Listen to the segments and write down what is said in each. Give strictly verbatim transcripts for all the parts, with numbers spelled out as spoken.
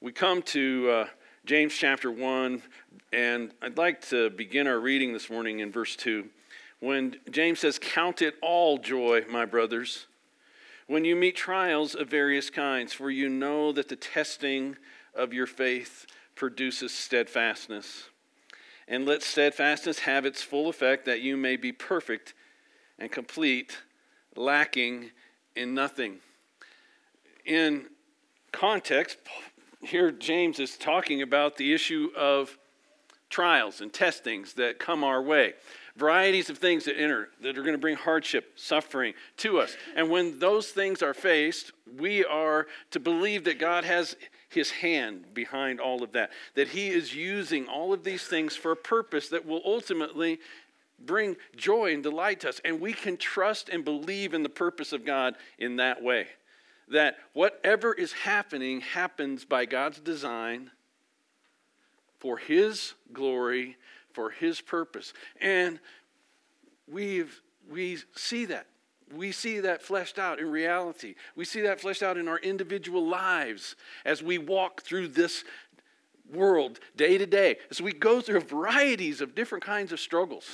We come to uh, James chapter one, and I'd like to begin our reading this morning in verse two. When James says, "Count it all joy, my brothers, when you meet trials of various kinds, for you know that the testing of your faith produces steadfastness. And let steadfastness have its full effect, that you may be perfect and complete, lacking in nothing." In context, here James is talking about the issue of trials and testings that come our way. Varieties of things that enter, that are going to bring hardship, suffering to us. And when those things are faced, we are to believe that God has his hand behind all of that. That he is using all of these things for a purpose that will ultimately bring joy and delight to us. And we can trust and believe in the purpose of God in that way. That whatever is happening happens by God's design for his glory, for his purpose. And we've, we see that. We see that fleshed out in reality. We see that fleshed out in our individual lives as we walk through this world day to day, as we go through varieties of different kinds of struggles.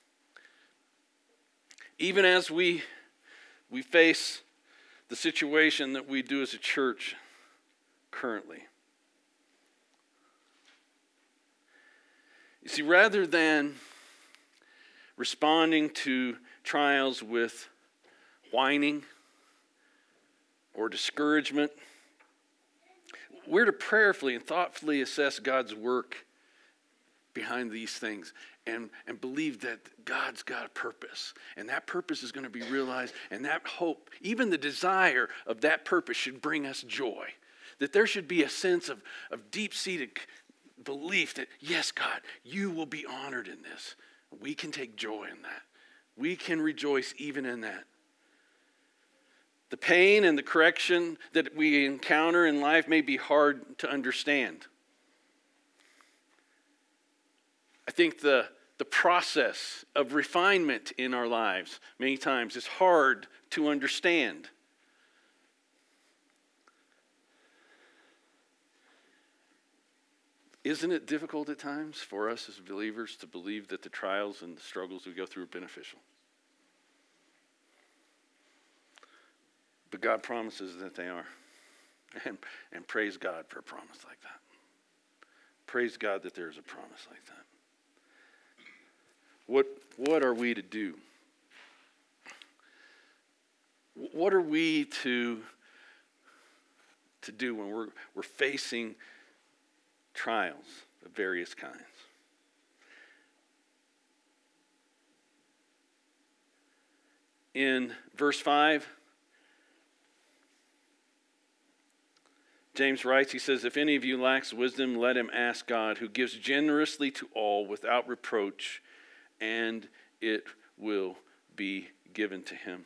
Even as we, we face the situation that we do as a church currently. You see, rather than responding to trials with whining or discouragement, we're to prayerfully and thoughtfully assess God's work behind these things and, and believe that God's got a purpose. And that purpose is going to be realized, and that hope, even the desire of that purpose, should bring us joy. That there should be a sense of, of deep-seated belief that, yes, God, you will be honored in this. We can take joy in that. We can rejoice even in that. The pain and the correction that we encounter in life may be hard to understand. I think the, the process of refinement in our lives many times is hard to understand. Isn't it difficult at times for us as believers to believe that the trials and the struggles we go through are beneficial? But God promises that they are. And, and praise God for a promise like that. Praise God that there is a promise like that. What, what are we to do? What are we to, to do when we're, we're facing trials of various kinds? In verse five, James writes, he says, "If any of you lacks wisdom, let him ask God, who gives generously to all without reproach, and it will be given to him."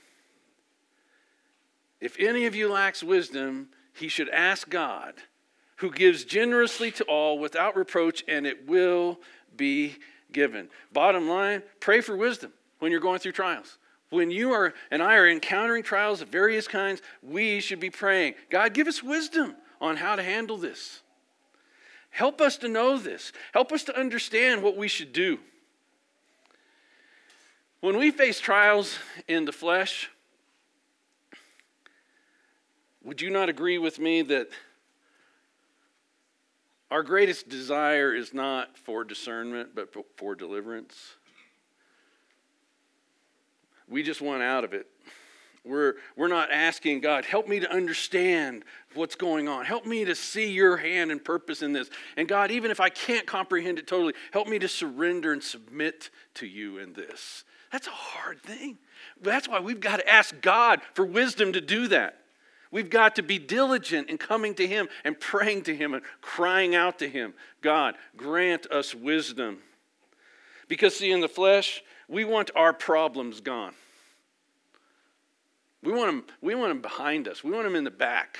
If any of you lacks wisdom, he should ask God, who gives generously to all without reproach, and it will be given. Bottom line, pray for wisdom when you're going through trials. When you are and I are encountering trials of various kinds, we should be praying, God, give us wisdom on how to handle this. Help us to know this. Help us to understand what we should do. When we face trials in the flesh, would you not agree with me that our greatest desire is not for discernment, but for deliverance? We just want out of it. We're, we're not asking God, help me to understand what's going on. Help me to see your hand and purpose in this. And God, even if I can't comprehend it totally, help me to surrender and submit to you in this. That's a hard thing. That's why we've got to ask God for wisdom to do that. We've got to be diligent in coming to him and praying to him and crying out to him. God, grant us wisdom. Because see, in the flesh, we want our problems gone. We want them, we want them behind us. We want them in the back.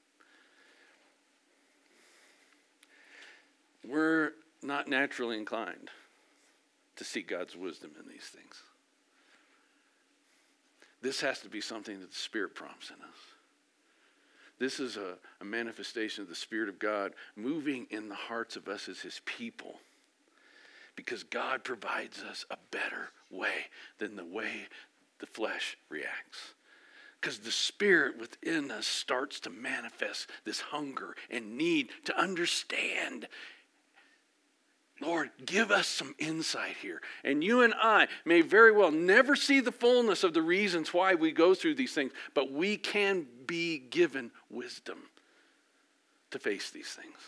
We're not naturally inclined to seek God's wisdom in these things. This has to be something that the Spirit prompts in us. This is a, a manifestation of the Spirit of God moving in the hearts of us as his people. Because God provides us a better way than the way the flesh reacts. Because the Spirit within us starts to manifest this hunger and need to understand. Lord, give us some insight here. And you and I may very well never see the fullness of the reasons why we go through these things, but we can be given wisdom to face these things.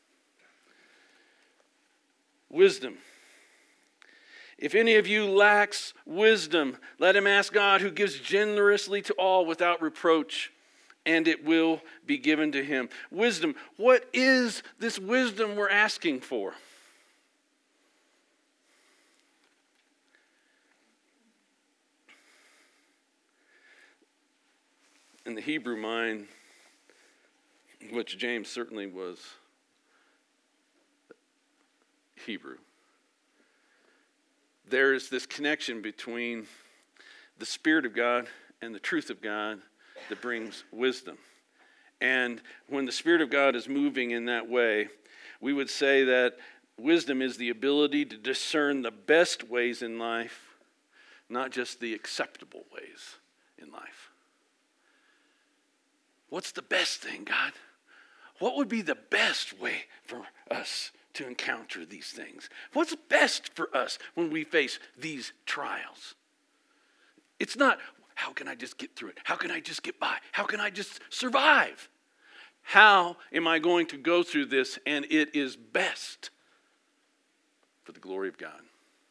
Wisdom. If any of you lacks wisdom, let him ask God, who gives generously to all without reproach, and it will be given to him. Wisdom. What is this wisdom we're asking for? In the Hebrew mind, which James certainly was Hebrew, there is this connection between the Spirit of God and the truth of God that brings wisdom. And when the Spirit of God is moving in that way, we would say that wisdom is the ability to discern the best ways in life, not just the acceptable ways in life. What's the best thing, God? What would be the best way for us to encounter these things? What's best for us when we face these trials? It's not, how can I just get through it? How can I just get by? How can I just survive? How am I going to go through this and it is best for the glory of God,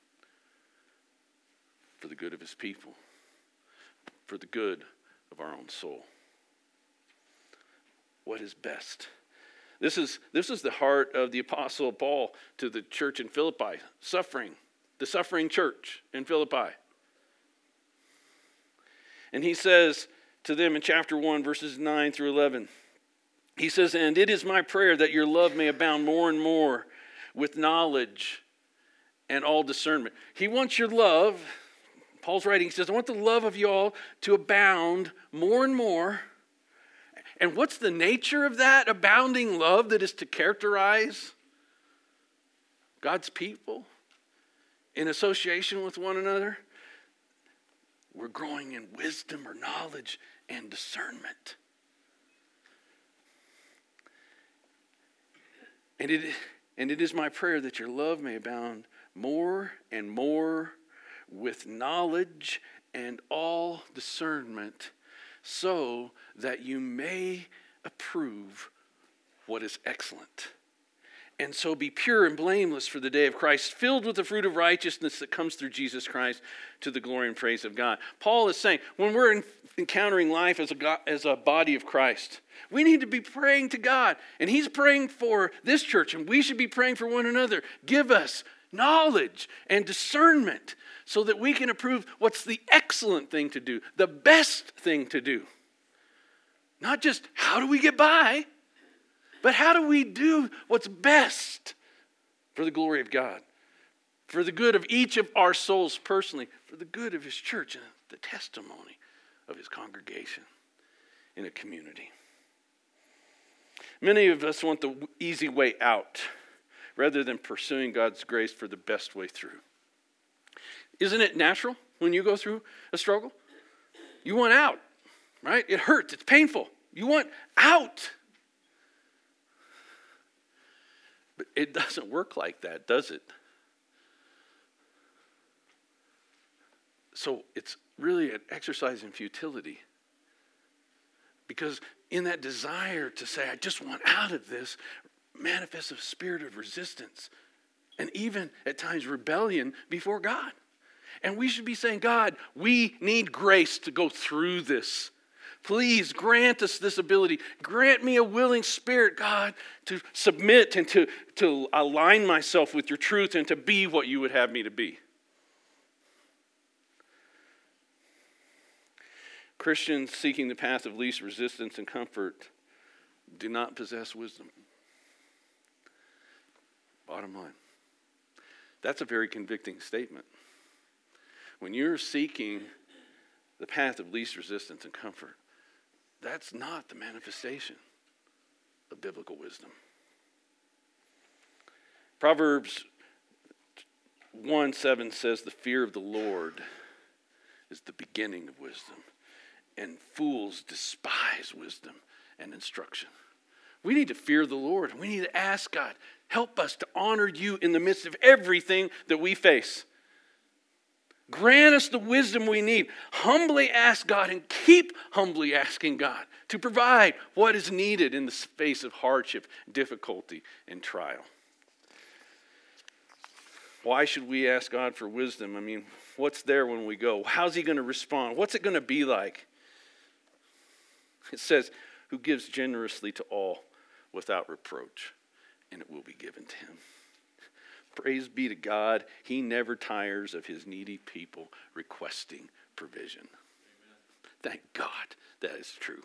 for the good of his people, for the good of our own soul? What is best? This is, this is the heart of the Apostle Paul to the church in Philippi, suffering, the suffering church in Philippi. And he says to them in chapter one, verses nine through eleven, he says, and it is my prayer that your love may abound more and more with knowledge and all discernment. He wants your love, Paul's writing, he says, I want the love of you all to abound more and more. And what's the nature of that abounding love that is to characterize God's people in association with one another? We're growing in wisdom or knowledge and discernment. And it, and it is my prayer that your love may abound more and more with knowledge and all discernment, so that you may approve what is excellent. And so be pure and blameless for the day of Christ, filled with the fruit of righteousness that comes through Jesus Christ to the glory and praise of God. Paul is saying, when we're in, encountering life as a, God, as a body of Christ, we need to be praying to God. And he's praying for this church, and we should be praying for one another. Give us knowledge and discernment so that we can approve what's the excellent thing to do, the best thing to do. Not just how do we get by, but how do we do what's best for the glory of God, for the good of each of our souls personally, for the good of his church and the testimony of his congregation in a community. Many of us want the easy way out rather than pursuing God's grace for the best way through. Isn't it natural when you go through a struggle? You want out, right? It hurts. It's painful. You want out. But it doesn't work like that, does it? So it's really an exercise in futility. Because in that desire to say, I just want out of this, manifests a spirit of resistance and even at times rebellion before God. And we should be saying, God, we need grace to go through this. Please grant us this ability. Grant me a willing spirit, God, to submit and to, to align myself with your truth and to be what you would have me to be. Christians seeking the path of least resistance and comfort do not possess wisdom. Bottom line. That's a very convicting statement. When you're seeking the path of least resistance and comfort, that's not the manifestation of biblical wisdom. Proverbs one seven says, the fear of the Lord is the beginning of wisdom, and fools despise wisdom and instruction. We need to fear the Lord. We need to ask God, help us to honor you in the midst of everything that we face. Grant us the wisdom we need. Humbly ask God and keep humbly asking God to provide what is needed in the face of hardship, difficulty, and trial. Why should we ask God for wisdom? I mean, what's there when we go? How's he going to respond? What's it going to be like? It says, who gives generously to all without reproach, and it will be given to him. Praise be to God. He never tires of his needy people requesting provision. Amen. Thank God that is true.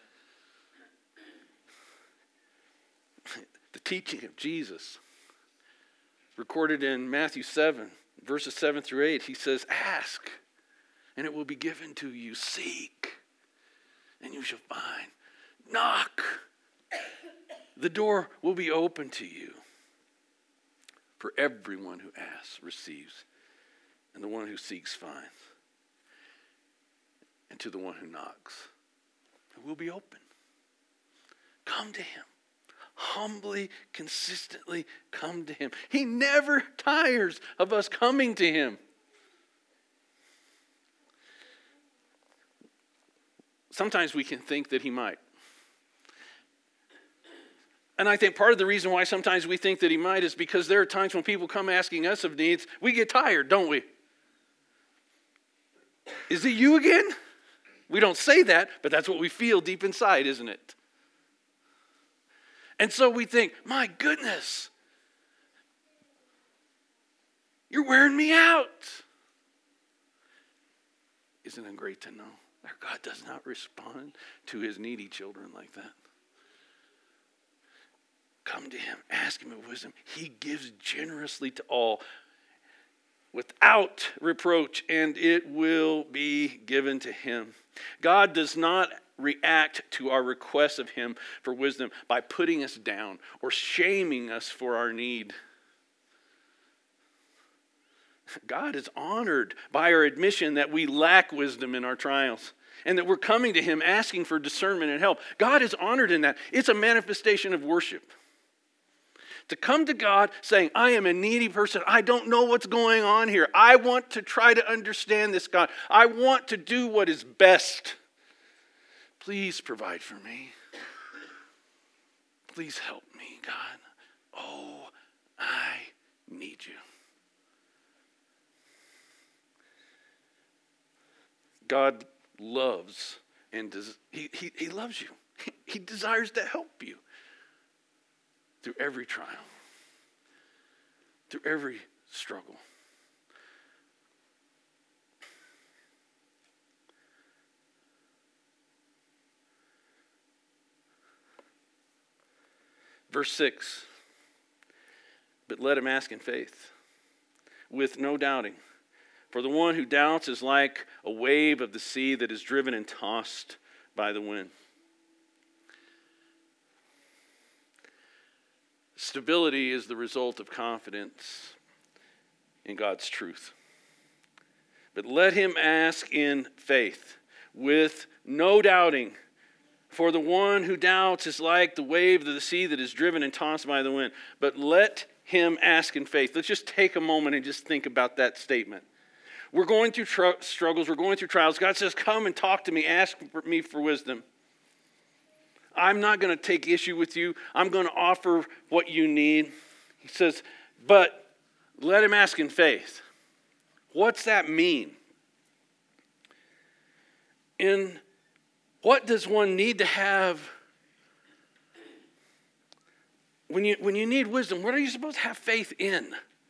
Amen. The teaching of Jesus, recorded in Matthew seven, verses seven through eight, he says, ask, and it will be given to you. Seek, and you shall find. Knock, the door will be open to you. For everyone who asks receives, and the one who seeks finds. And to the one who knocks, it will be open. Come to him. Humbly, consistently come to him. He never tires of us coming to him. Sometimes we can think that he might. And I think part of the reason why sometimes we think that he might is because there are times when people come asking us of needs, we get tired, don't we? Is it you again? We don't say that, but that's what we feel deep inside, isn't it? And so we think, my goodness, you're wearing me out. Isn't it great to know our God does not respond to his needy children like that? Come to him, ask him of wisdom. He gives generously to all without reproach, and it will be given to him. God does not react to our requests of him for wisdom by putting us down or shaming us for our need. God is honored by our admission that we lack wisdom in our trials and that we're coming to him asking for discernment and help. God is honored in that. It's a manifestation of worship. To come to God saying, I am a needy person. I don't know what's going on here. I want to try to understand this, God. I want to do what is best. Please provide for me. Please help me, God. Oh, I need you. God loves and does, he, he, he loves you. He, he desires to help you. Through every trial, through every struggle. Verse six, but let him ask in faith, with no doubting. For the one who doubts is like a wave of the sea that is driven and tossed by the wind. Stability is the result of confidence in God's truth. But let him ask in faith, with no doubting. For the one who doubts is like the wave of the sea that is driven and tossed by the wind. But let him ask in faith. Let's just take a moment and just think about that statement. We're going through tr- struggles. We're going through trials. God says, come and talk to me. Ask for me for wisdom. I'm not going to take issue with you. I'm going to offer what you need. He says, but let him ask in faith. What's that mean? In what does one need to have when you, when you need wisdom? What are you supposed to have faith in?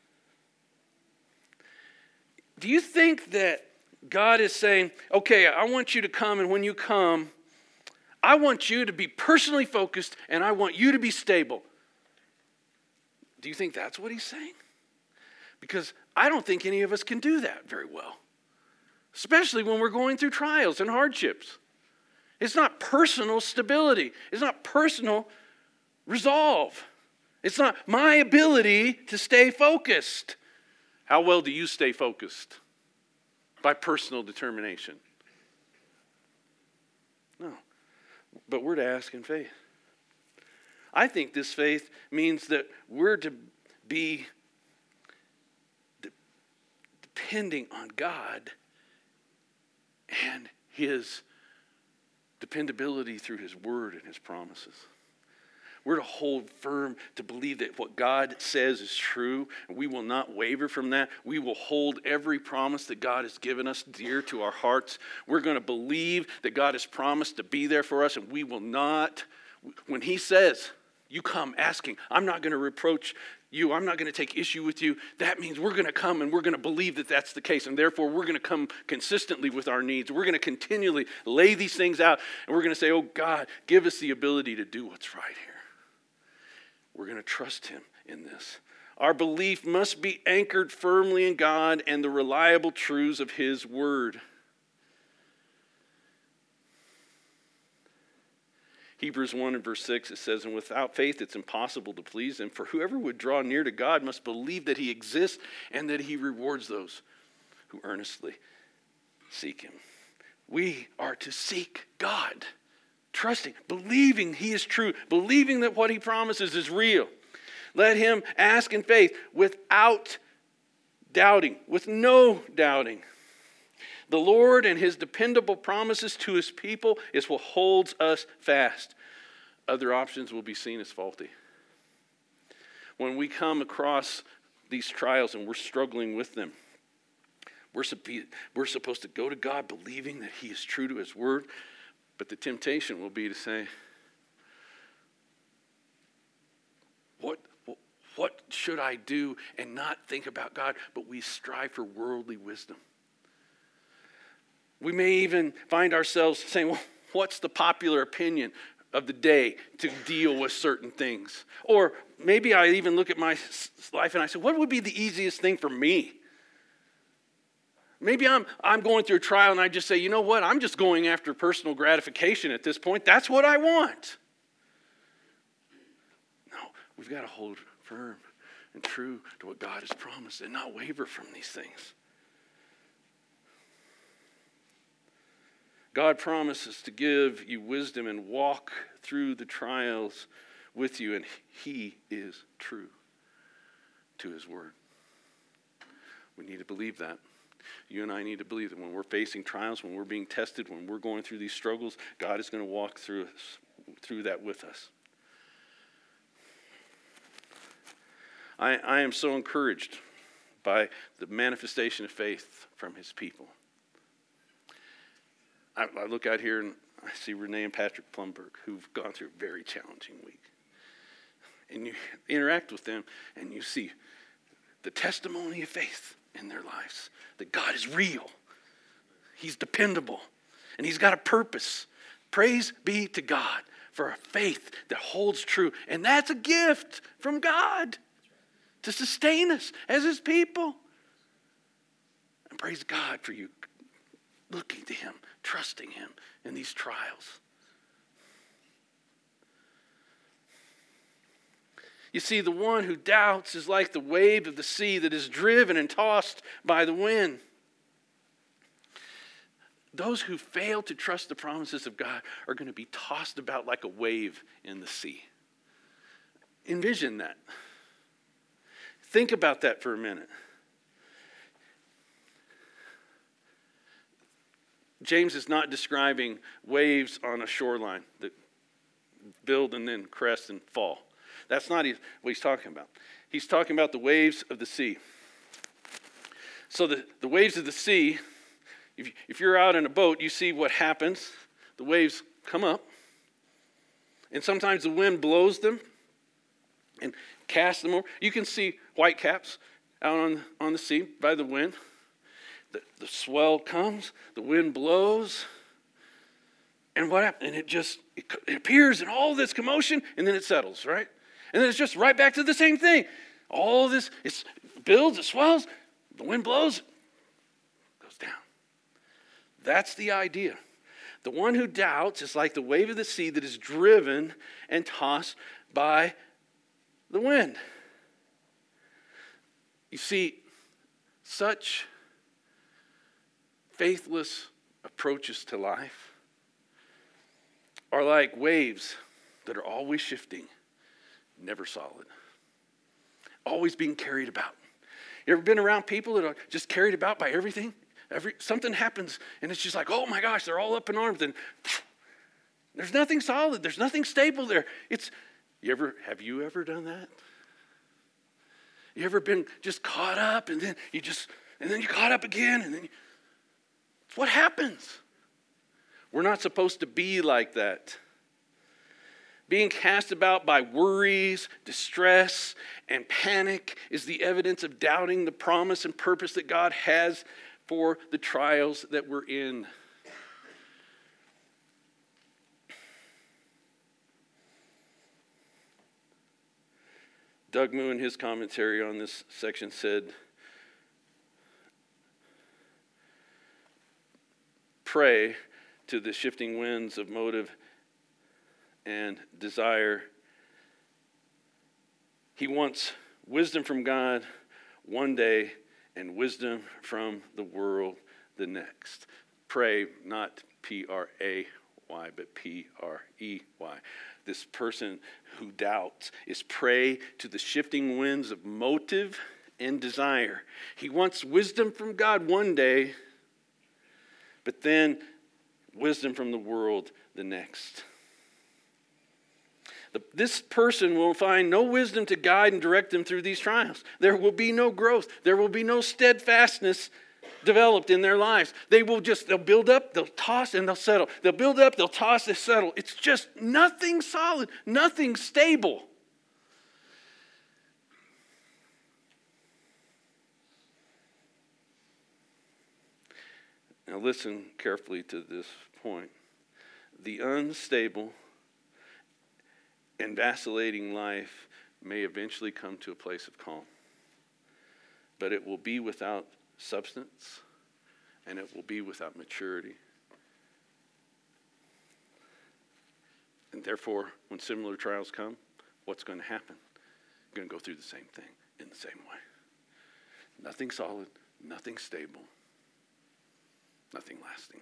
Do you think that God is saying, okay, I want you to come, and when you come, I want you to be personally focused, and I want you to be stable? Do you think that's what he's saying? Because I don't think any of us can do that very well, especially when we're going through trials and hardships. It's not personal stability. It's not personal resolve. It's not my ability to stay focused. How well do you stay focused? By personal determination. No. But we're to ask in faith. I think this faith means that we're to be de- depending on God and His dependability through His word and His promises. We're to hold firm, to believe that what God says is true, and we will not waver from that. We will hold every promise that God has given us dear to our hearts. We're going to believe that God has promised to be there for us, and we will not. When He says, you come asking, I'm not going to reproach you, I'm not going to take issue with you, that means we're going to come and we're going to believe that that's the case, and therefore we're going to come consistently with our needs. We're going to continually lay these things out, and we're going to say, oh God, give us the ability to do what's right here. We're going to trust Him in this. Our belief must be anchored firmly in God and the reliable truths of His word. Hebrews one and verse six, it says, and without faith it's impossible to please Him, for whoever would draw near to God must believe that He exists and that He rewards those who earnestly seek Him. We are to seek God. Trusting, believing He is true, believing that what He promises is real. Let him ask in faith without doubting, with no doubting. The Lord and His dependable promises to His people is what holds us fast. Other options will be seen as faulty. When we come across these trials and we're struggling with them, we're, we're supposed to go to God believing that He is true to His word. But the temptation will be to say, what, what should I do? And not think about God, but we strive for worldly wisdom. We may even find ourselves saying, well, what's the popular opinion of the day to deal with certain things? Or maybe I even look at my life and I say, what would be the easiest thing for me? Maybe I'm I'm going through a trial and I just say, you know what? I'm just going after personal gratification at this point. That's what I want. No, we've got to hold firm and true to what God has promised and not waver from these things. God promises to give you wisdom and walk through the trials with you, and He is true to His word. We need to believe that. You and I need to believe that when we're facing trials, when we're being tested, when we're going through these struggles, God is going to walk through us, through that with us. I, I am so encouraged by the manifestation of faith from His people. I, I look out here and I see Renee and Patrick Plumberg, who've gone through a very challenging week. And you interact with them and you see the testimony of faith in their lives. That God is real. He's dependable. And He's got a purpose. Praise be to God for a faith that holds true. And that's a gift from God to sustain us as His people. And praise God for you looking to Him, trusting Him in these trials. You see, the one who doubts is like the wave of the sea that is driven and tossed by the wind. Those who fail to trust the promises of God are going to be tossed about like a wave in the sea. Envision that. Think about that for a minute. James is not describing waves on a shoreline that build and then crest and fall. That's not what he's talking about. He's talking about the waves of the sea. So the, the waves of the sea, if, if you're out in a boat, you see what happens. The waves come up. And sometimes the wind blows them and casts them over. You can see whitecaps out on, on the sea by the wind. The, the swell comes, the wind blows. And what happens? And it just, it, it appears in all this commotion, and then it settles, right? And then it's just right back to the same thing. All this, it builds, it swells, the wind blows, it goes down. That's the idea. The one who doubts is like the wave of the sea that is driven and tossed by the wind. You see, such faithless approaches to life are like waves that are always shifting, never solid, always being carried about. You ever been around people that are just carried about by everything? Every something happens and it's just like, oh my gosh, they're all up in arms, and there's nothing solid, there's nothing stable there. It's you ever have you ever done that? You ever been just caught up and then you just and then you caught up again and then you, it's what happens. We're not supposed to be like that. Being cast about by worries, distress, and panic is the evidence of doubting the promise and purpose that God has for the trials that we're in. Doug Moo, in his commentary on this section, said, pray to the shifting winds of motive and desire. He wants wisdom from God one day and wisdom from the world the next. Pray, not P R A Y, but P R E Y. This person who doubts is prey to the shifting winds of motive and desire. He wants wisdom from God one day, but then wisdom from the world the next. The, this person will find no wisdom to guide and direct them through these trials. There will be no growth. There will be no steadfastness developed in their lives. They will just, they'll build up, they'll toss, and they'll settle. They'll build up, they'll toss, they'll settle. It's just nothing solid, nothing stable. Now listen carefully to this point. The unstable and vacillating life may eventually come to a place of calm, but it will be without substance and it will be without maturity. And therefore, when similar trials come, what's going to happen? You're going to go through the same thing in the same way. Nothing solid, nothing stable, nothing lasting.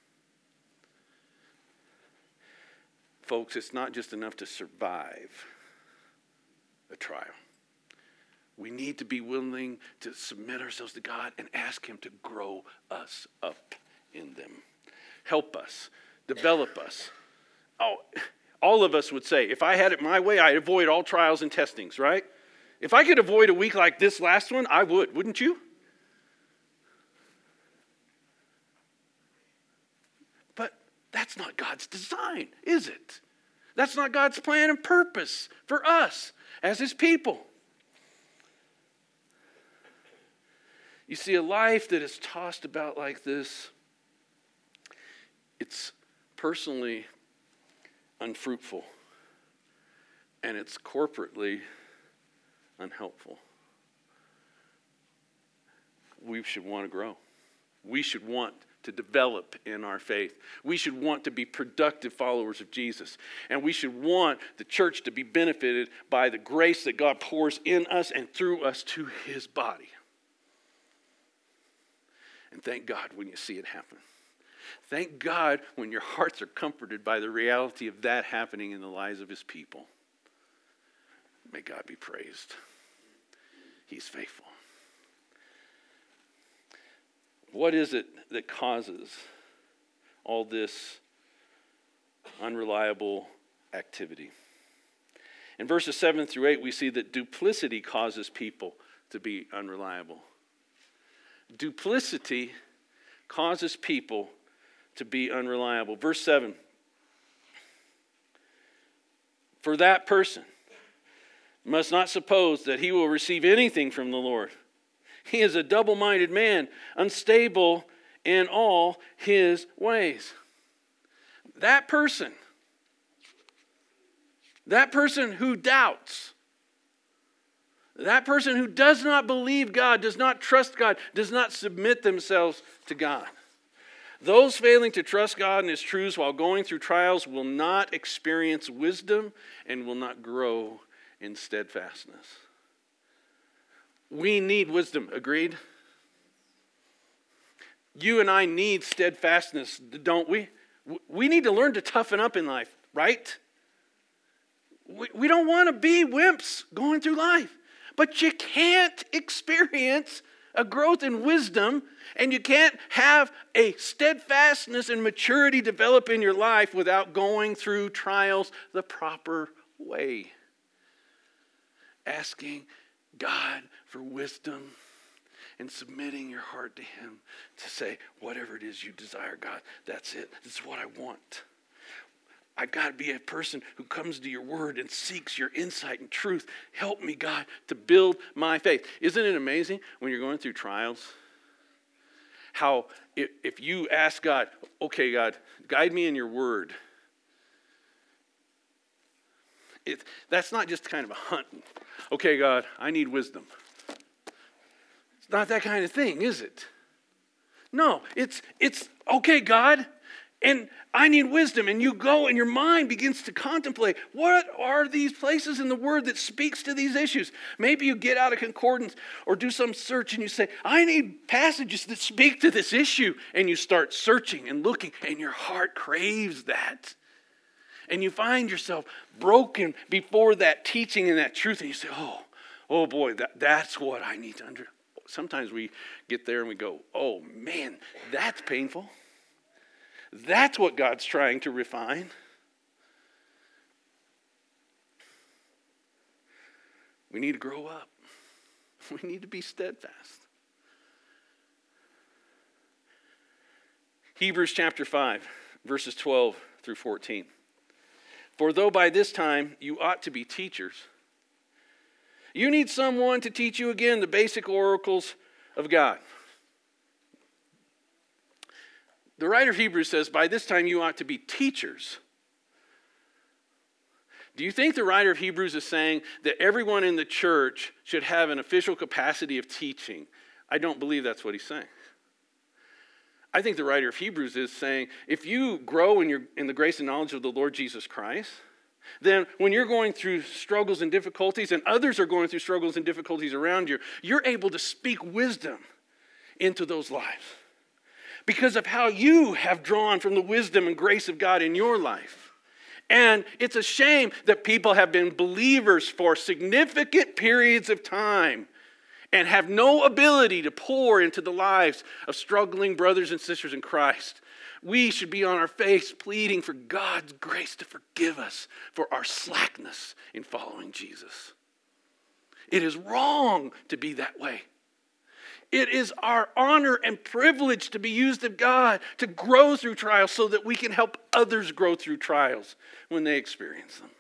Folks, it's not just enough to survive a trial. We need to be willing to submit ourselves to God and ask Him to grow us up in them. Help us, develop us. Oh, all of us would say, if I had it my way, I'd avoid all trials and testings, right? If I could avoid a week like this last one, I would, wouldn't you? But that's not God's design, is it? That's not God's plan and purpose for us as His people. You see, a life that is tossed about like this, it's personally unfruitful, and it's corporately unhelpful. We should want to grow. We should want to develop in our faith. We should want to be productive followers of Jesus. And we should want the church to be benefited by the grace that God pours in us and through us to His body. And thank God when you see it happen. Thank God when your hearts are comforted by the reality of that happening in the lives of His people. May God be praised. He's faithful. What is it that causes all this unreliable activity? In verses seven through eight, we see that duplicity causes people to be unreliable. Duplicity causes people to be unreliable. Verse seven. For that person must not suppose that he will receive anything from the Lord. He is a double-minded man, unstable in all his ways. That person, that person who doubts, that person who does not believe God, does not trust God, does not submit themselves to God. Those failing to trust God and his truths while going through trials will not experience wisdom and will not grow in steadfastness. We need wisdom, agreed? You and I need steadfastness, don't we? We need to learn to toughen up in life, right? We, we don't want to be wimps going through life. But you can't experience a growth in wisdom, and you can't have a steadfastness and maturity develop in your life without going through trials the proper way. Asking God for wisdom and submitting your heart to him to say, whatever it is you desire, God, that's it. That's what I want. I've got to be a person who comes to your word and seeks your insight and truth. Help me, God, to build my faith. Isn't it amazing when you're going through trials? How if, if you ask God, okay, God, guide me in your word. It, that's not just kind of a hunt. Okay, God, I need wisdom. It's not that kind of thing, is it? No, it's it's okay, God, and I need wisdom. And you go and your mind begins to contemplate, what are these places in the word that speaks to these issues? Maybe you get out a concordance or do some search and you say, I need passages that speak to this issue. And you start searching and looking and your heart craves that. And you find yourself broken before that teaching and that truth. And you say, oh, oh boy, that, that's what I need to understand. Sometimes we get there and we go, oh man, that's painful. That's what God's trying to refine. We need to grow up. We need to be steadfast. Hebrews chapter five, verses twelve through fourteen. For though by this time you ought to be teachers, you need someone to teach you again the basic oracles of God. The writer of Hebrews says, by this time you ought to be teachers. Do you think the writer of Hebrews is saying that everyone in the church should have an official capacity of teaching? I don't believe that's what he's saying. I think the writer of Hebrews is saying, if you grow in, your, in the grace and knowledge of the Lord Jesus Christ, then when you're going through struggles and difficulties and others are going through struggles and difficulties around you, you're able to speak wisdom into those lives because of how you have drawn from the wisdom and grace of God in your life. And it's a shame that people have been believers for significant periods of time and have no ability to pour into the lives of struggling brothers and sisters in Christ. We should be on our face pleading for God's grace to forgive us for our slackness in following Jesus. It is wrong to be that way. It is our honor and privilege to be used of God to grow through trials so that we can help others grow through trials when they experience them.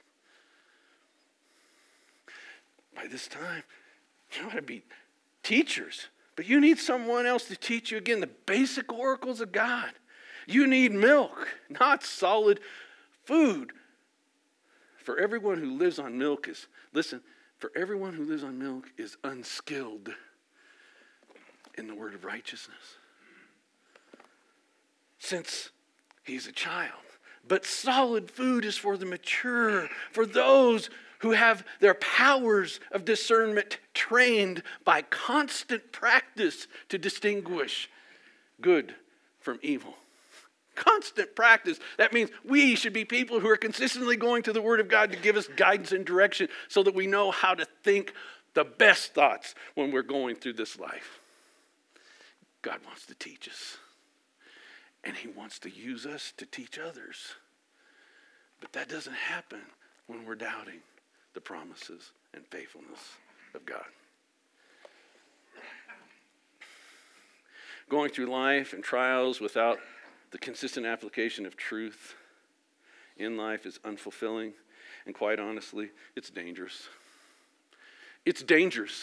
By this time, you ought to be teachers, but you need someone else to teach you again the basic oracles of God. You need milk, not solid food. For everyone who lives on milk is, listen, for everyone who lives on milk is unskilled in the word of righteousness, since he's a child. But solid food is for the mature, for those who have their powers of discernment trained by constant practice to distinguish good from evil. Constant practice. That means we should be people who are consistently going to the Word of God to give us guidance and direction so that we know how to think the best thoughts when we're going through this life. God wants to teach us. And he wants to use us to teach others. But that doesn't happen when we're doubting the promises and faithfulness of God. Going through life and trials without the consistent application of truth in life is unfulfilling, and quite honestly, it's dangerous. It's dangerous.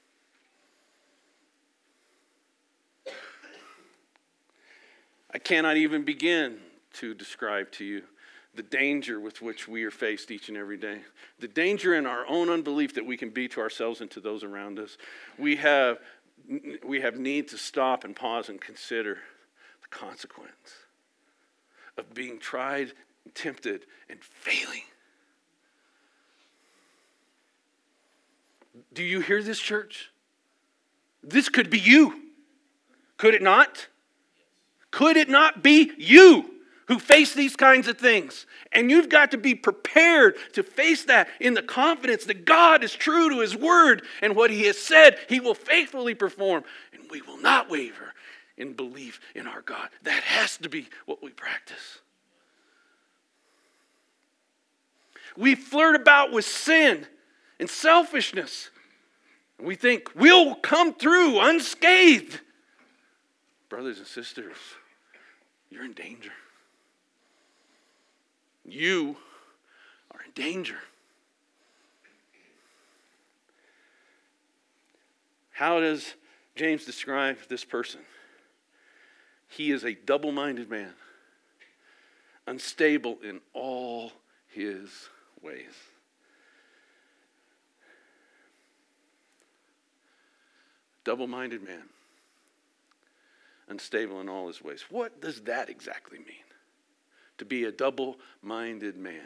I cannot even begin to describe to you the danger with which we are faced each and every day. The danger in our own unbelief that we can be to ourselves and to those around us. We have, we have need to stop and pause and consider the consequence of being tried, and tempted, and failing. Do you hear this, church? This could be you. Could it not? Could it not be you who face these kinds of things? And you've got to be prepared to face that in the confidence that God is true to his word, and what he has said he will faithfully perform, and we will not waver in belief in our God. That has to be what we practice. We flirt about with sin and selfishness. We think we'll come through unscathed. Brothers and sisters, you're in danger. You are in danger. How does James describe this person? He is a double-minded man, unstable in all his ways. Double-minded man, unstable in all his ways. What does that exactly mean? To be a double-minded man.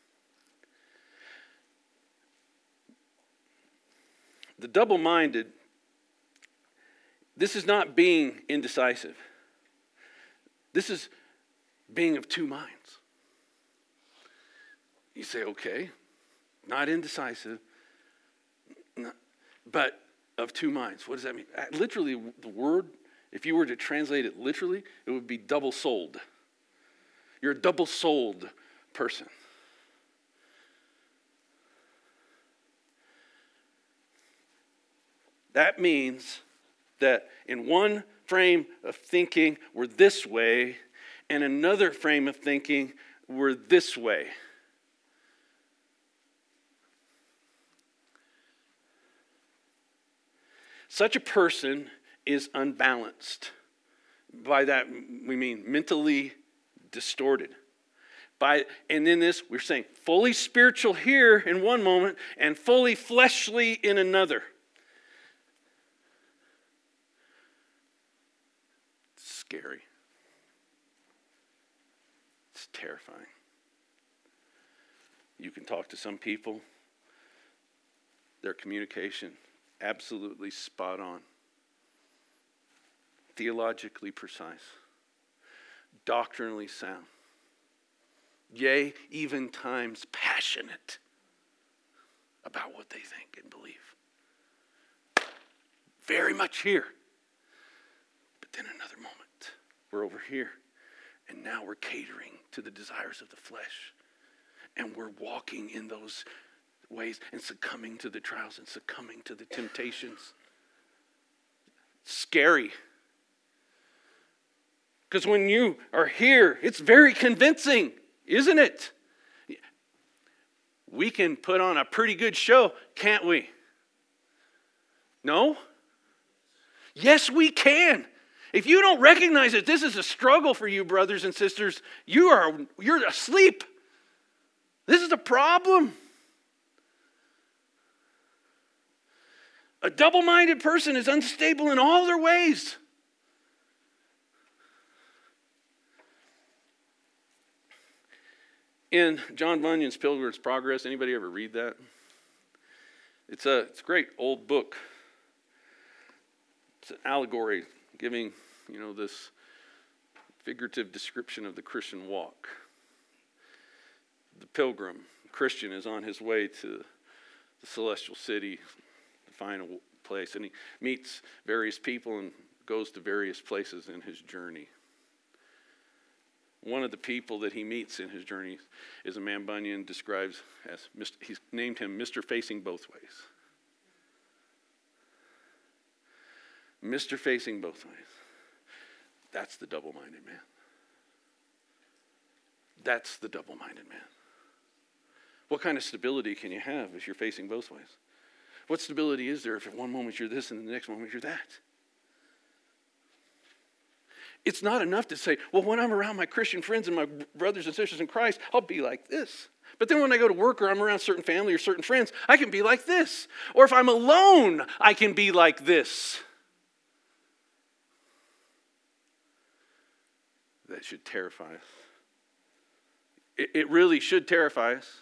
The double-minded, this is not being indecisive. This is being of two minds. You say, okay, not indecisive, not, but of two minds. What does that mean? Literally, the word, if you were to translate it literally, it would be double-souled. You're a double-souled person. That means that in one frame of thinking, we're this way, and another frame of thinking, we're this way. Such a person is unbalanced. By that, we mean mentally distorted. By, and in this, we're saying fully spiritual here in one moment and fully fleshly in another. It's scary. It's terrifying. You can talk to some people, their communication, absolutely spot on. Theologically precise. Doctrinally sound. Yea, even times passionate about what they think and believe. Very much here. But then another moment, we're over here. And now we're catering to the desires of the flesh. And we're walking in those ways and succumbing to the trials and succumbing to the temptations. Scary. Because when you are here, it's very convincing, isn't it? We can put on a pretty good show, can't we? No? Yes, we can. If you don't recognize that this is a struggle for you, brothers and sisters, you are you're asleep. This is a problem. A double-minded person is unstable in all their ways. In John Bunyan's Pilgrim's Progress, anybody ever read that? It's a, it's a great old book. It's an allegory giving, you know, this figurative description of the Christian walk. The pilgrim, Christian, is on his way to the celestial city, the final place, and he meets various people and goes to various places in his journey. One of the people that he meets in his journey is a man Bunyan describes as, he's named him Mister Facing Both Ways. Mister Facing Both Ways. That's the double-minded man. That's the double-minded man. What kind of stability can you have if you're facing both ways? What stability is there if at one moment you're this and the next moment you're that? It's not enough to say, well, when I'm around my Christian friends and my brothers and sisters in Christ, I'll be like this. But then when I go to work or I'm around certain family or certain friends, I can be like this. Or if I'm alone, I can be like this. that should terrify us. It, it really should terrify us.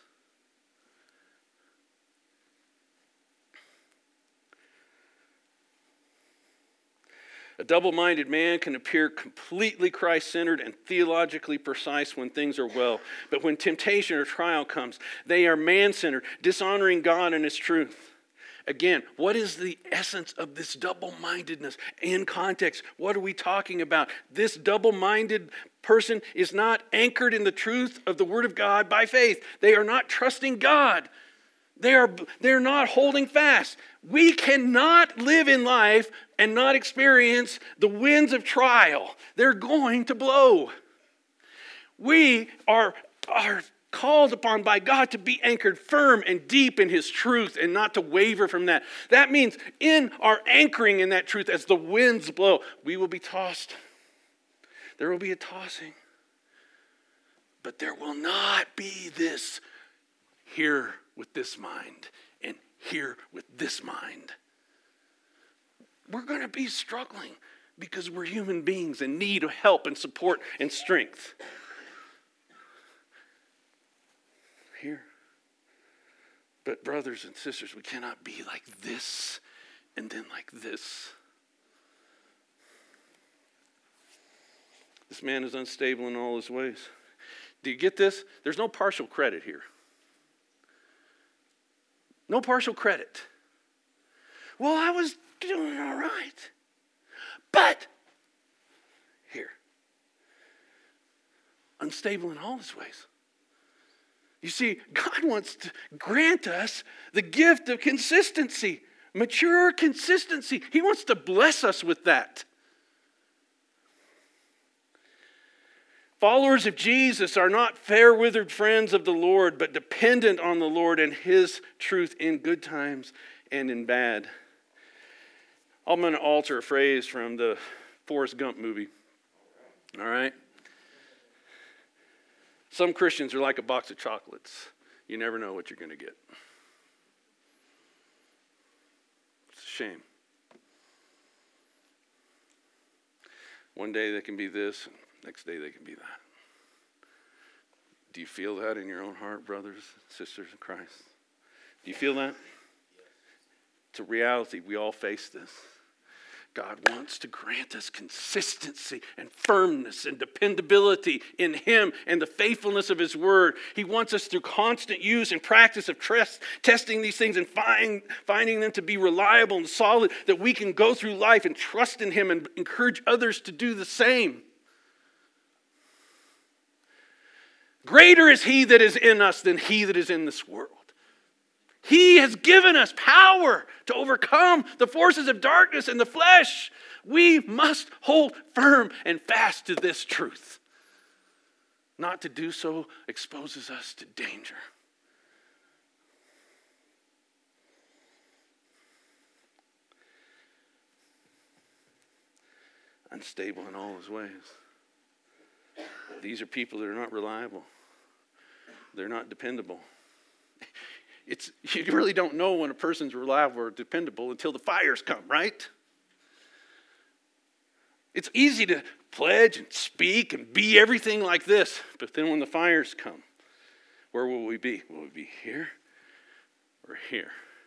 A double-minded man can appear completely Christ-centered and theologically precise when things are well. But when temptation or trial comes, they are man-centered, dishonoring God and His truth. Again, what is the essence of this double-mindedness? In context, what are we talking about? This double-minded person is not anchored in the truth of the Word of God by faith. They are not trusting God. They are, they're not holding fast. We cannot live in life and not experience the winds of trial. They're going to blow. We are, are called upon by God to be anchored firm and deep in His truth and not to waver from that. That means in our anchoring in that truth, as the winds blow, we will be tossed. There will be a tossing. But there will not be this here with this mind and here with this mind. We're going to be struggling because we're human beings in need of help and support and strength. Here. But brothers and sisters, we cannot be like this and then like this. This man is unstable in all his ways. Do you get this? There's no partial credit here. No partial credit. Well, I was doing all right. But, here, unstable in all his ways. You see, God wants to grant us the gift of consistency, mature consistency. He wants to bless us with that. Followers of Jesus are not fair-withered friends of the Lord, but dependent on the Lord and His truth in good times and in bad. I'm going to alter a phrase from the Forrest Gump movie. All right? Some Christians are like a box of chocolates. You never know what you're going to get. It's a shame. One day they can be this, next day they can be that. Do you feel that in your own heart, brothers, sisters in Christ? Do you feel that? It's a reality. We all face this. God wants to grant us consistency and firmness and dependability in Him and the faithfulness of His Word. He wants us through constant use and practice of trust, testing these things and find, finding them to be reliable and solid, that we can go through life and trust in Him and encourage others to do the same. Greater is He that is in us than he that is in this world. He has given us power to overcome the forces of darkness and the flesh. We must hold firm and fast to this truth. Not to do so exposes us to danger. Unstable in all his ways. These are people that are not reliable. They're not dependable. It's, you really don't know when a person's reliable or dependable until the fires come, right? It's easy to pledge and speak and be everything like this, but then when the fires come, where will we be? Will we be here or here?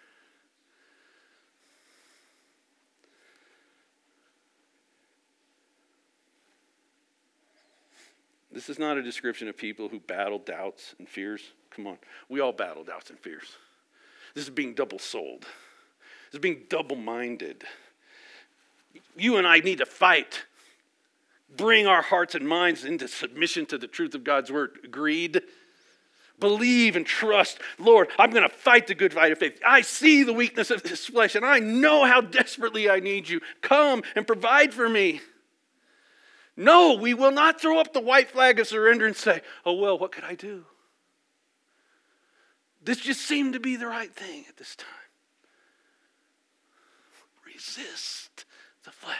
This is not a description of people who battle doubts and fears. Come on. We all battle doubts and fears. This is being double-souled. This is being double-minded. You and I need to fight. Bring our hearts and minds into submission to the truth of God's word. Agreed? Believe and trust. Lord, I'm going to fight the good fight of faith. I see the weakness of this flesh, and I know how desperately I need you. Come and provide for me. No, we will not throw up the white flag of surrender and say, oh, well, what could I do? This just seemed to be the right thing at this time. Resist the flesh.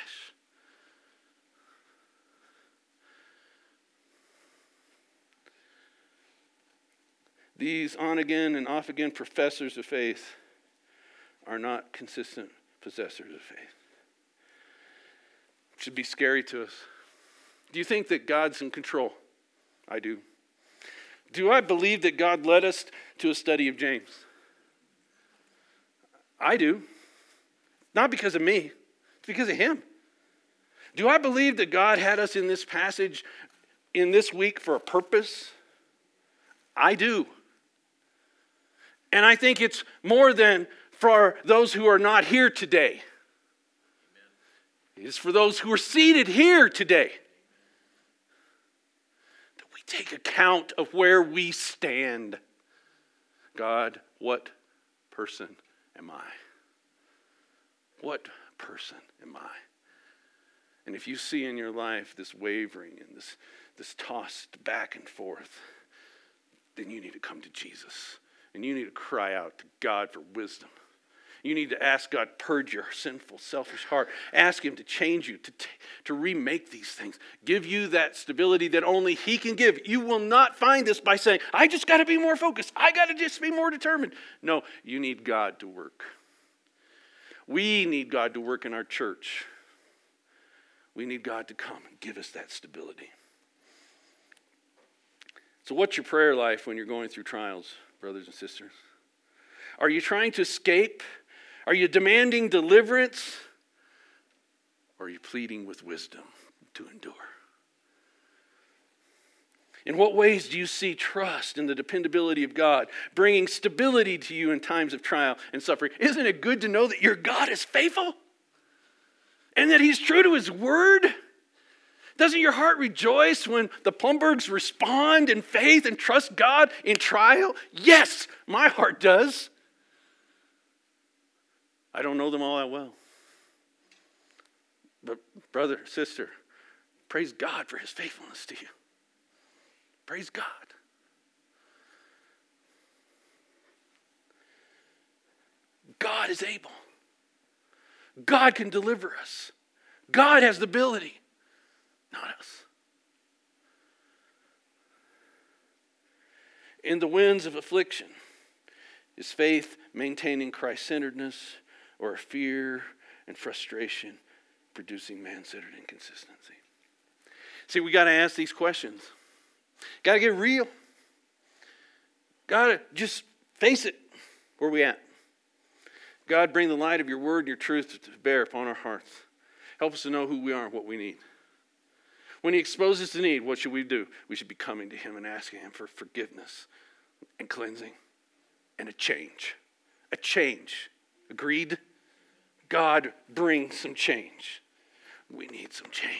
These on-again and off-again professors of faith are not consistent possessors of faith. It should be scary to us. Do you think that God's in control? I do. Do I believe that God led us to a study of James? I do. Not because of me. It's because of him. Do I believe that God had us in this passage in this week for a purpose? I do. And I think it's more than for those who are not here today. It's for those who are seated here today. That we take account of where we stand. God, what person am I? What person am I? And if you see in your life this wavering and this, this tossed back and forth, then you need to come to Jesus. And you need to cry out to God for wisdom. You need to ask God, purge your sinful, selfish heart. Ask him to change you, to, t- to remake these things. Give you that stability that only he can give. You will not find this by saying, I just got to be more focused. I got to just be more determined. No, you need God to work. We need God to work in our church. We need God to come and give us that stability. So what's your prayer life when you're going through trials, brothers and sisters? Are you trying to escape? Are you demanding deliverance? Or are you pleading with wisdom to endure? In what ways do you see trust in the dependability of God, bringing stability to you in times of trial and suffering? Isn't it good to know that your God is faithful? And that he's true to his word? Doesn't your heart rejoice when the Plumbergs respond in faith and trust God in trial? Yes, my heart does. I don't know them all that well. But brother, sister, praise God for his faithfulness to you. Praise God. God is able. God can deliver us. God has the ability, not us. In the winds of affliction, is faith maintaining Christ-centeredness, or fear and frustration producing man-centered inconsistency? See, we got to ask these questions. Got to get real. Got to just face it. Where are we at? God, bring the light of your word and your truth to bear upon our hearts. Help us to know who we are and what we need. When he exposes the need, what should we do? We should be coming to him and asking him for forgiveness and cleansing and a change. A change. Agreed? God, bring some change. We need some change.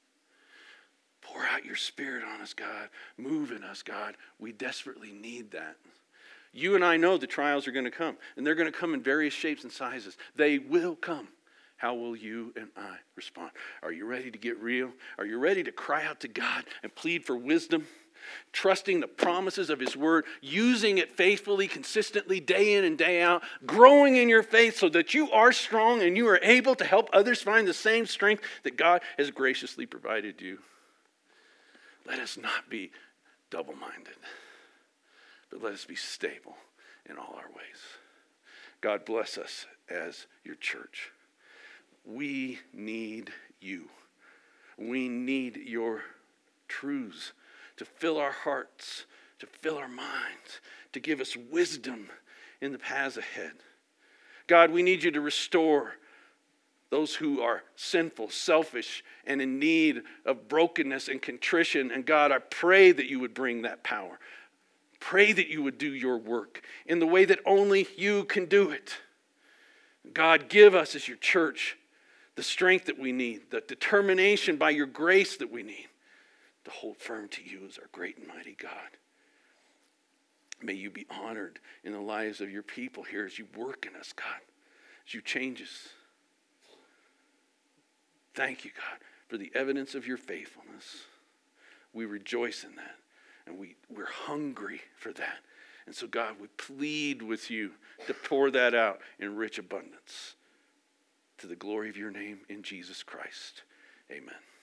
Pour out your spirit on us, God. Move in us, God. We desperately need that. You and I know the trials are going to come, and they're going to come in various shapes and sizes. They will come. How will you and I respond? Are you ready to get real? Are you ready to cry out to God and plead for wisdom? Trusting the promises of his word, using it faithfully, consistently, day in and day out, growing in your faith so that you are strong and you are able to help others find the same strength that God has graciously provided you. Let us not be double-minded, but let us be stable in all our ways. God bless us as your church. We need you. We need your truths to fill our hearts, to fill our minds, to give us wisdom in the paths ahead. God, we need you to restore those who are sinful, selfish, and in need of brokenness and contrition. And God, I pray that you would bring that power. Pray that you would do your work in the way that only you can do it. God, give us as your church the strength that we need, the determination by your grace that we need to hold firm to you as our great and mighty God. May you be honored in the lives of your people here as you work in us, God, as you change us. Thank you, God, for the evidence of your faithfulness. We rejoice in that, and we, we're hungry for that. And so, God, we plead with you to pour that out in rich abundance to the glory of your name in Jesus Christ. Amen.